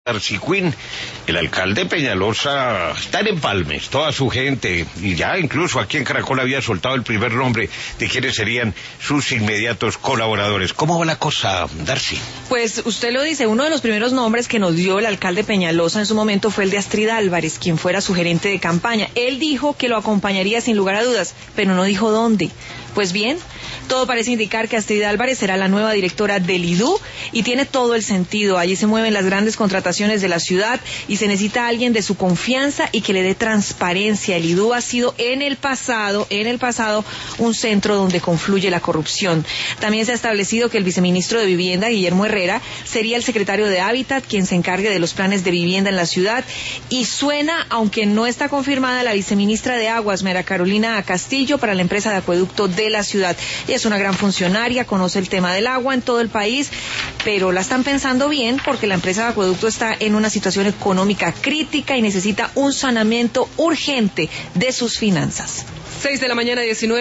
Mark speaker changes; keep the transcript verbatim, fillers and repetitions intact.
Speaker 1: Darcy Quinn, el alcalde Peñalosa, está en empalmes, toda su gente, y ya incluso aquí en Caracol había soltado el primer nombre de quienes serían sus inmediatos colaboradores. ¿Cómo va la cosa, Darcy?
Speaker 2: Pues usted lo dice, uno de los primeros nombres que nos dio el alcalde Peñalosa en su momento fue el de Astrid Álvarez, quien fuera su gerente de campaña. Él dijo que lo acompañaría sin lugar a dudas, pero no dijo dónde. Pues bien, todo parece indicar que Astrid Álvarez será la nueva directora del I D U y tiene todo el sentido. Allí se mueven las grandes contrataciones de la ciudad y se necesita alguien de su confianza y que le dé transparencia. El I D U ha sido en el pasado, en el pasado, un centro donde confluye la corrupción. También se ha establecido que el viceministro de Vivienda, Guillermo Herrera, sería el secretario de Hábitat, quien se encargue de los planes de vivienda en la ciudad. Y suena, aunque no está confirmada, la viceministra de Aguas, María Carolina Castillo, para la empresa de acueducto de la ciudad. Ella es una gran funcionaria, conoce el tema del agua en todo el país, pero la están pensando bien porque la empresa de acueducto está en una situación económica crítica y necesita un saneamiento urgente de sus finanzas.
Speaker 3: seis de la mañana, diecinueve.